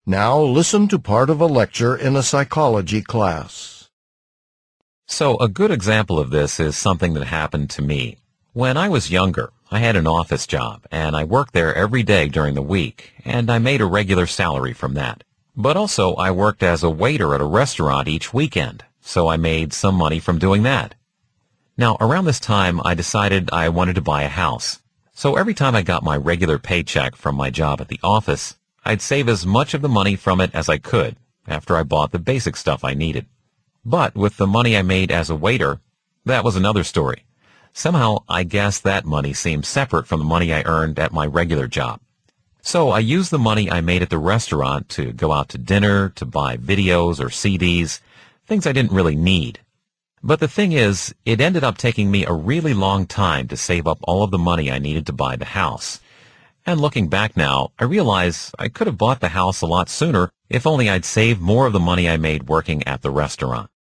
Now listen to part of a lecture in a psychology class. So a good example of this is something that happened to me. When I was younger, I had an office job, and I worked there every day during the week, and I made a regular salary from that. But also, I worked as a waiter at a restaurant each weekend, so I made some money from doing that. Now, around this time, I decided I wanted to buy a house. So every time I got my regular paycheck from my job at the office, I'd save as much of the money from it as I could after I bought the basic stuff I needed. But with the money I made as a waiter, that was another story. Somehow, I guess that money seemed separate from the money I earned at my regular job. So I used the money I made at the restaurant to go out to dinner, to buy videos or CDs, things I didn't really need. But the thing is, it ended up taking me a really long time to save up all of the money I needed to buy the house. And looking back now, I realize I could have bought the house a lot sooner if only I'd saved more of the money I made working at the restaurant.